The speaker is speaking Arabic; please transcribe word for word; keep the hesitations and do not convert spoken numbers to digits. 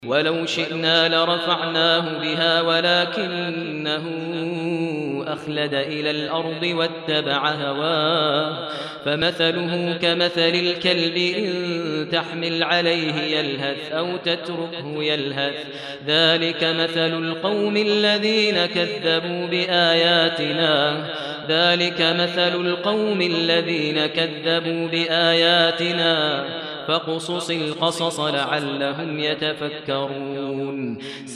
ولو شئنا لرفعناه بها ولكنه أخلد إلى الأرض واتبع هواه فمثله كمثل الكلب إن تحمل عليه يلهث أو تتركه يلهث ذلك مثل القوم الذين كذبوا بآياتنا ذلك مثل القوم الذين كذبوا بآياتنا فاقصص القصص لعلهم يتفكرون.